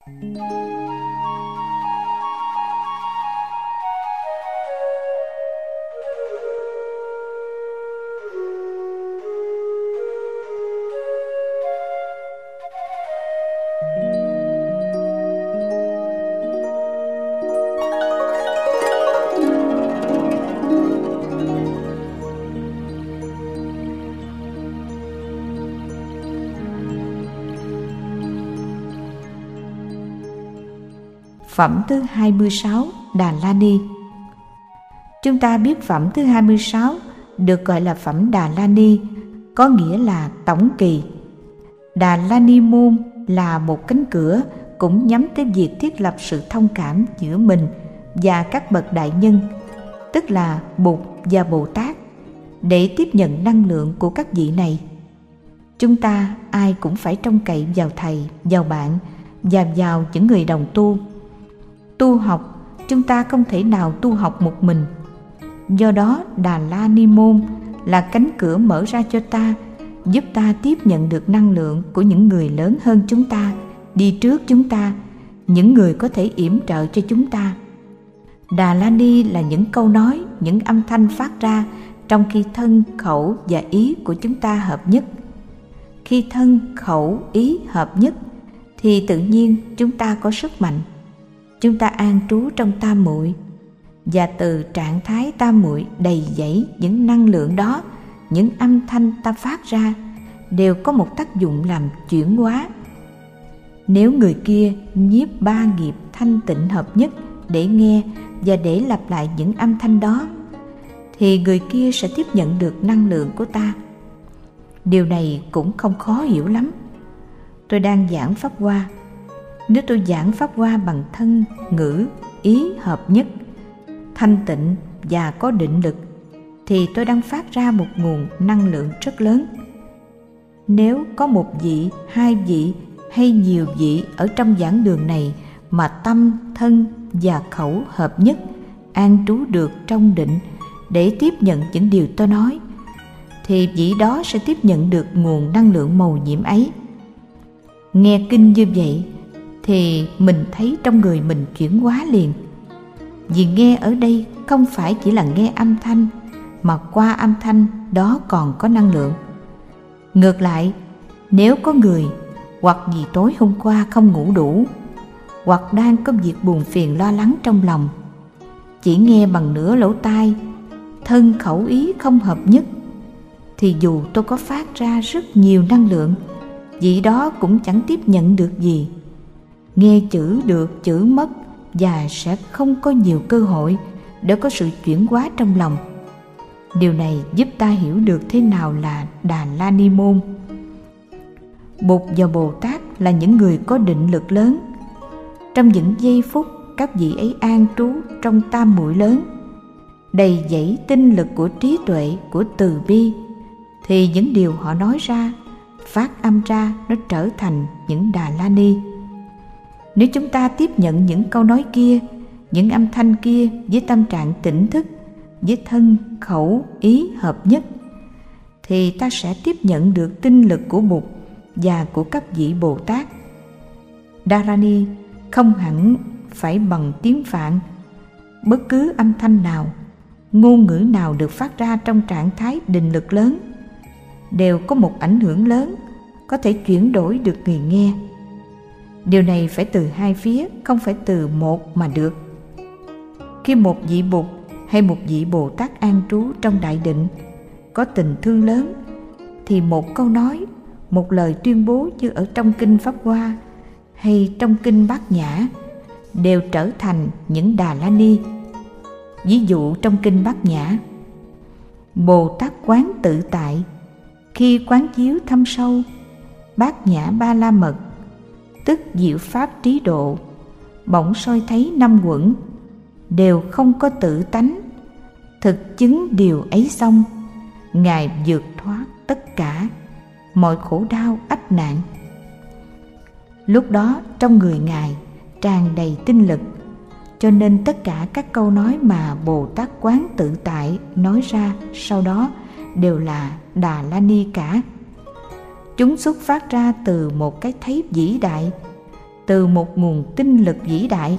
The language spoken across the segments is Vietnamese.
Phẩm thứ 26, Đà La Ni. Chúng ta biết phẩm thứ 26 được gọi là phẩm Đà La Ni, có nghĩa là tổng kỳ. Đà La Ni môn là một cánh cửa cũng nhắm tới việc thiết lập sự thông cảm giữa mình và các bậc đại nhân, tức là Bụt và Bồ Tát, để tiếp nhận năng lượng của các vị này. Chúng ta ai cũng phải trông cậy vào thầy, vào bạn và vào những người đồng tu. Tu học, chúng ta không thể nào tu học một mình. Do đó, Đà La Ni môn là cánh cửa mở ra cho ta, giúp ta tiếp nhận được năng lượng của những người lớn hơn chúng ta, đi trước chúng ta, những người có thể yểm trợ cho chúng ta. Đà La Ni là những câu nói, những âm thanh phát ra trong khi thân, khẩu và ý của chúng ta hợp nhất. Khi thân, khẩu, ý hợp nhất thì tự nhiên chúng ta có sức mạnh. Chúng ta an trú trong tam muội, và từ trạng thái tam muội đầy dẫy những năng lượng đó, những âm thanh ta phát ra đều có một tác dụng làm chuyển hóa. Nếu người kia nhiếp ba nghiệp thanh tịnh hợp nhất để nghe và để lặp lại những âm thanh đó, thì người kia sẽ tiếp nhận được năng lượng của ta. Điều này cũng không khó hiểu lắm. Tôi đang giảng pháp hoa. Nếu tôi giảng pháp hoa bằng thân, ngữ, ý hợp nhất, thanh tịnh và có định lực, thì tôi đang phát ra một nguồn năng lượng rất lớn. Nếu có một vị, hai vị hay nhiều vị ở trong giảng đường này mà tâm, thân và khẩu hợp nhất, an trú được trong định để tiếp nhận những điều tôi nói, thì vị đó sẽ tiếp nhận được nguồn năng lượng màu nhiệm ấy. Nghe kinh như vậy thì mình thấy trong người mình chuyển hóa liền. Vì nghe ở đây không phải chỉ là nghe âm thanh, mà qua âm thanh đó còn có năng lượng. Ngược lại, nếu có người hoặc vì tối hôm qua không ngủ đủ, hoặc đang có việc buồn phiền lo lắng trong lòng, chỉ nghe bằng nửa lỗ tai, thân khẩu ý không hợp nhất, thì dù tôi có phát ra rất nhiều năng lượng, vị đó cũng chẳng tiếp nhận được gì. Nghe chữ được, chữ mất, và sẽ không có nhiều cơ hội để có sự chuyển hóa trong lòng. Điều này giúp ta hiểu được thế nào là Đà La Ni môn. Bụt và Bồ Tát là những người có định lực lớn. Trong những giây phút các vị ấy an trú trong tam muội lớn, đầy dẫy tinh lực của trí tuệ, của từ bi, thì những điều họ nói ra, phát âm ra, nó trở thành những Đà La Ni. Nếu chúng ta tiếp nhận những câu nói kia, những âm thanh kia với tâm trạng tỉnh thức, với thân, khẩu, ý hợp nhất, thì ta sẽ tiếp nhận được tinh lực của Bụt và của các vị Bồ Tát. Dharani không hẳn phải bằng tiếng Phạn. Bất cứ âm thanh nào, ngôn ngữ nào được phát ra trong trạng thái định lực lớn đều có một ảnh hưởng lớn, có thể chuyển đổi được người nghe. Điều này phải từ hai phía, không phải từ một mà được. Khi một vị Bụt hay một vị Bồ Tát an trú trong đại định, có tình thương lớn, thì một câu nói, một lời tuyên bố như ở trong kinh Pháp Hoa hay trong kinh Bát Nhã đều trở thành những Đà La Ni. Ví dụ trong kinh Bát Nhã, Bồ Tát quán tự tại, khi quán chiếu thâm sâu Bát Nhã Ba La Mật, tức diệu pháp trí độ, bỗng soi thấy năm uẩn đều không có tự tánh. Thực chứng điều ấy xong, Ngài vượt thoát tất cả mọi khổ đau ách nạn. Lúc đó trong người Ngài tràn đầy tinh lực, cho nên tất cả các câu nói mà Bồ Tát quán tự tại nói ra sau đó đều là Đà La Ni cả. Chúng xuất phát ra từ một cái thấy vĩ đại, từ một nguồn tinh lực vĩ đại.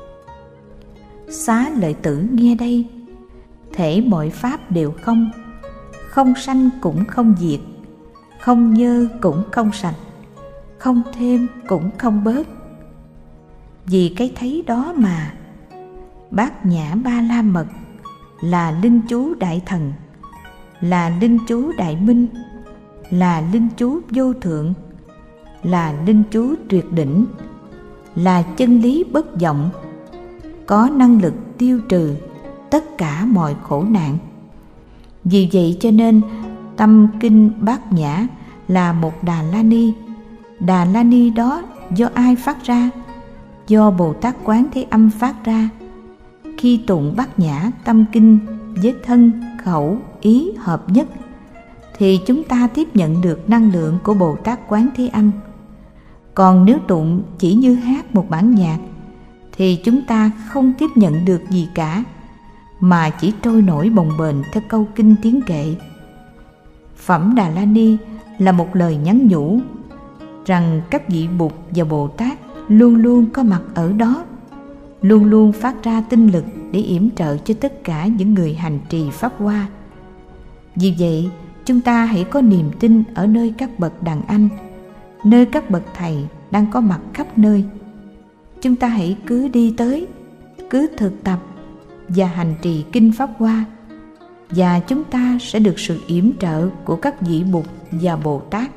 Xá Lợi Tử nghe đây: thể mọi pháp đều không, không sanh cũng không diệt, không nhơ cũng không sạch, không thêm cũng không bớt. Vì cái thấy đó mà Bát Nhã Ba La Mật là linh chú đại thần, là linh chú đại minh, là linh chú vô thượng, là linh chú tuyệt đỉnh, là chân lý bất vọng, có năng lực tiêu trừ tất cả mọi khổ nạn. Vì vậy cho nên tâm kinh Bát Nhã là một Đà La Ni. Đà La Ni đó do ai phát ra? Do Bồ Tát Quán Thế Âm phát ra. Khi tụng Bát Nhã tâm kinh với thân, khẩu, ý hợp nhất, thì chúng ta tiếp nhận được năng lượng của Bồ Tát Quán Thế Âm. Còn nếu tụng chỉ như hát một bản nhạc, thì chúng ta không tiếp nhận được gì cả, mà chỉ trôi nổi bồng bềnh theo câu kinh tiếng kệ. Phẩm Đà La Ni là một lời nhắn nhủ rằng các vị Bụt và Bồ Tát luôn luôn có mặt ở đó, luôn luôn phát ra tinh lực để yểm trợ cho tất cả những người hành trì Pháp Hoa. Vì vậy, chúng ta hãy có niềm tin ở nơi các bậc đàn anh, nơi các bậc thầy đang có mặt khắp nơi. Chúng ta hãy cứ đi tới, cứ thực tập và hành trì kinh Pháp Hoa, và chúng ta sẽ được sự yểm trợ của các vị Bụt và Bồ Tát.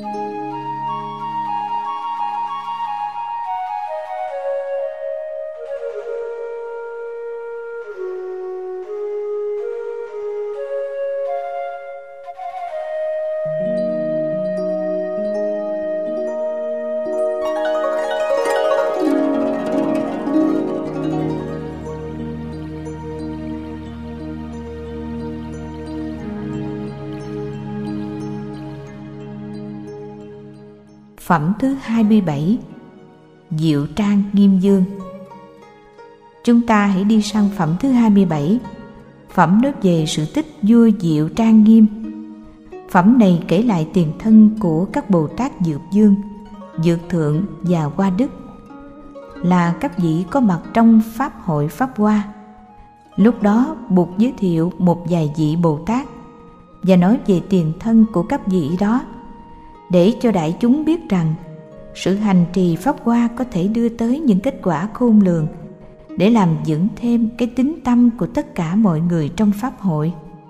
Phẩm thứ 27, Diệu Trang Nghiêm Dương. Chúng ta hãy đi sang phẩm thứ 27. Phẩm nói về sự tích vua Diệu Trang Nghiêm. Phẩm này kể lại tiền thân của các Bồ Tát Dược Dương, Dược Thượng và Hoa Đức, là các vị có mặt trong Pháp hội Pháp Hoa. Lúc đó Bụt giới thiệu một vài vị Bồ Tát và nói về tiền thân của các vị đó, để cho đại chúng biết rằng sự hành trì Pháp Hoa có thể đưa tới những kết quả khôn lường, để làm vững thêm cái tín tâm của tất cả mọi người trong Pháp hội.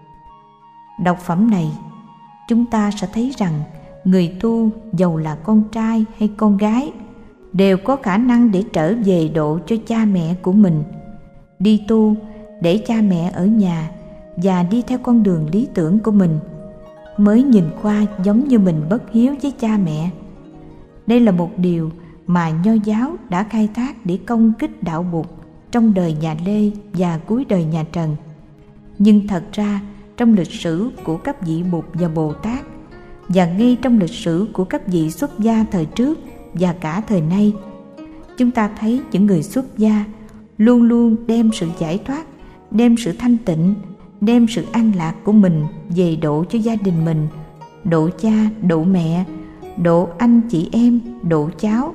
Đọc phẩm này, chúng ta sẽ thấy rằng người tu, dầu là con trai hay con gái, đều có khả năng để trở về độ cho cha mẹ của mình, đi tu để cha mẹ ở nhà và đi theo con đường lý tưởng của mình, mới nhìn qua giống như mình bất hiếu với cha mẹ. Đây là một điều mà Nho giáo đã khai thác để công kích đạo Bụt trong đời nhà Lê và cuối đời nhà Trần. Nhưng thật ra trong lịch sử của các vị Bụt và Bồ Tát, và ngay trong lịch sử của các vị xuất gia thời trước và cả thời nay, chúng ta thấy những người xuất gia luôn luôn đem sự giải thoát, đem sự thanh tịnh, đem sự an lạc của mình về độ cho gia đình mình, độ cha, độ mẹ, độ anh chị em, độ cháu.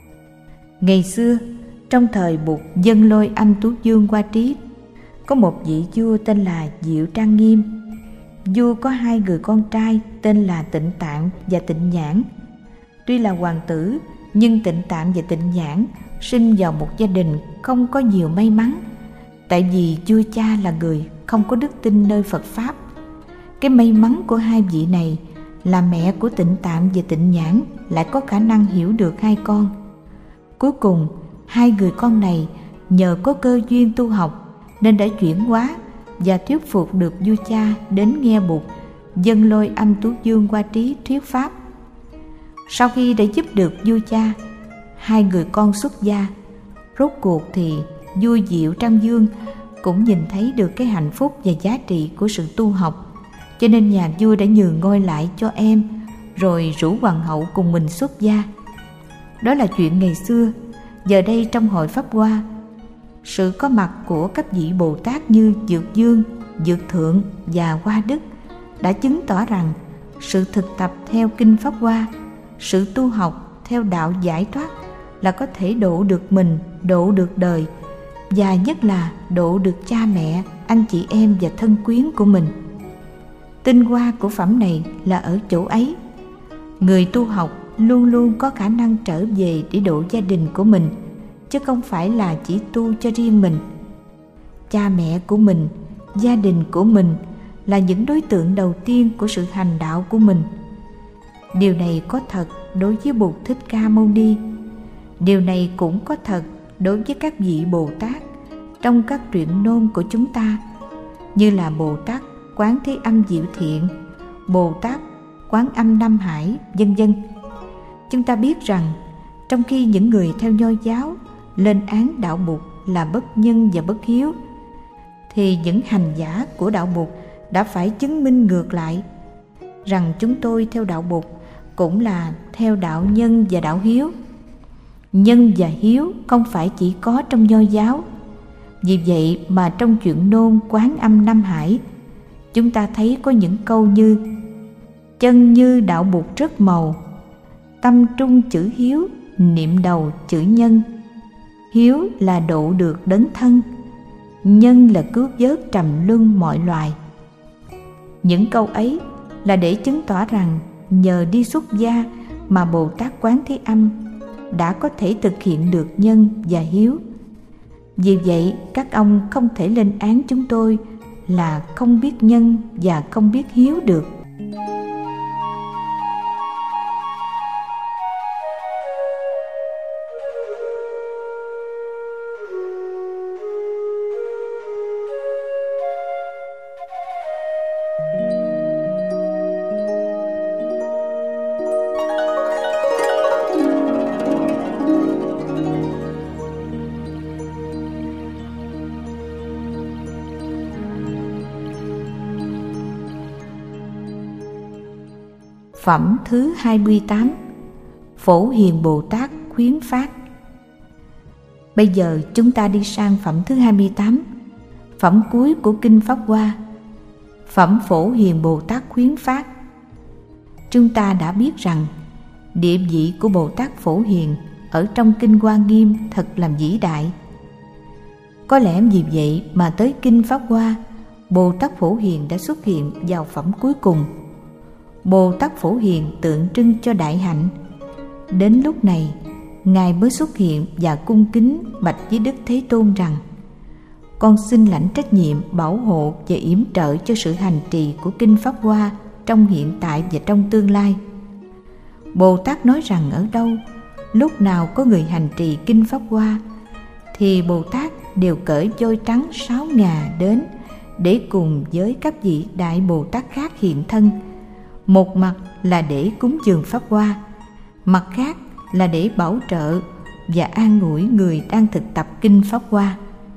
Ngày xưa, trong thời Bụt Dân Lôi Âm Tú Dương Hoa Trí, có một vị vua tên là Diệu Trang Nghiêm. Vua có hai người con trai tên là Tịnh Tạng và Tịnh Nhãn. Tuy là hoàng tử, nhưng Tịnh Tạng và Tịnh Nhãn sinh vào một gia đình không có nhiều may mắn, tại vì vua cha là người không có đức tin nơi Phật Pháp. Cái may mắn của hai vị này là mẹ của Tịnh Tạng và Tịnh Nhãn lại có khả năng hiểu được hai con. Cuối cùng, hai người con này nhờ có cơ duyên tu học nên đã chuyển hóa và thuyết phục được vua cha đến nghe Bụt Dân Lôi Âm Tú Dương Hoa Trí thuyết Pháp. Sau khi đã giúp được vua cha, hai người con xuất gia, rốt cuộc thì vua Diệu Trang Dương cũng nhìn thấy được cái hạnh phúc và giá trị của sự tu học, cho nên nhà vua đã nhường ngôi lại cho em, rồi rủ hoàng hậu cùng mình xuất gia. Đó là chuyện ngày xưa. Giờ đây trong hội Pháp Hoa, sự có mặt của các vị Bồ Tát như Dược Dương, Dược Thượng và Hoa Đức đã chứng tỏ rằng sự thực tập theo kinh Pháp Hoa, sự tu học theo đạo giải thoát là có thể độ được mình, độ được đời, và nhất là độ được cha mẹ, anh chị em và thân quyến của mình. Tinh hoa của phẩm này là ở chỗ ấy. Người tu học luôn luôn có khả năng trở về để độ gia đình của mình, chứ không phải là chỉ tu cho riêng mình. Cha mẹ của mình, gia đình của mình là những đối tượng đầu tiên của sự hành đạo của mình. Điều này có thật đối với Bụt Thích Ca Mâu Ni. Điều này cũng có thật đối với các vị Bồ Tát trong các truyện ngôn của chúng ta, như là Bồ Tát Quán Thế Âm Diệu Thiện, Bồ Tát Quán Âm Nam Hải, vân vân. Chúng ta biết rằng trong khi những người theo Nho giáo lên án đạo Bụt là bất nhân và bất hiếu, thì những hành giả của đạo Bụt đã phải chứng minh ngược lại rằng chúng tôi theo đạo Bụt cũng là theo đạo nhân và đạo hiếu. Nhân và hiếu không phải chỉ có trong Nho giáo. Vì vậy mà trong truyện ngôn Quán Âm Nam Hải, chúng ta thấy có những câu như: chân như đạo Bụt rất màu, tâm trung chữ hiếu, niệm đầu chữ nhân. Hiếu là độ được đấng thân, nhân là cứu vớt trầm luân mọi loài. Những câu ấy là để chứng tỏ rằng nhờ đi xuất gia mà Bồ Tát Quán Thế Âm đã có thể thực hiện được nhân và hiếu. Vì vậy các ông không thể lên án chúng tôi là không biết nhân và không biết hiếu được. Phẩm thứ 28, Phổ Hiền Bồ Tát khuyến phát. Bây giờ chúng ta đi sang phẩm thứ 28, phẩm cuối của Kinh Pháp Hoa, phẩm Phổ Hiền Bồ Tát khuyến phát. Chúng ta đã biết rằng địa vị của Bồ Tát Phổ Hiền ở trong Kinh Hoa Nghiêm thật là vĩ đại. Có lẽ vì vậy mà tới Kinh Pháp Hoa, Bồ Tát Phổ Hiền đã xuất hiện vào phẩm cuối cùng. Bồ Tát Phổ Hiền tượng trưng cho đại hạnh. Đến lúc này, Ngài mới xuất hiện và cung kính bạch với Đức Thế Tôn rằng: con xin lãnh trách nhiệm bảo hộ và yểm trợ cho sự hành trì của Kinh Pháp Hoa trong hiện tại và trong tương lai. Bồ Tát nói rằng ở đâu, lúc nào có người hành trì Kinh Pháp Hoa, thì Bồ Tát đều cởi voi trắng 6 ngà đến để cùng với các vị Đại Bồ Tát khác hiện thân. Một mặt là để cúng dường Pháp Hoa, mặt khác là để bảo trợ và an ủi người đang thực tập Kinh Pháp Hoa.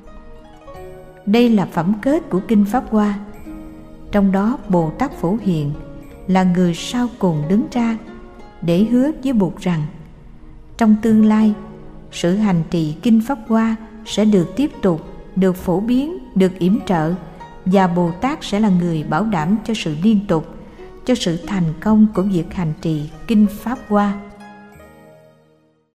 Đây là phẩm kết của Kinh Pháp Hoa. Trong đó Bồ Tát Phổ Hiền là người sau cùng đứng ra để hứa với Bụt rằng trong tương lai, sự hành trì Kinh Pháp Hoa sẽ được tiếp tục, được phổ biến, được yểm trợ, và Bồ Tát sẽ là người bảo đảm cho sự liên tục, cho sự thành công của việc hành trì Kinh Pháp Hoa.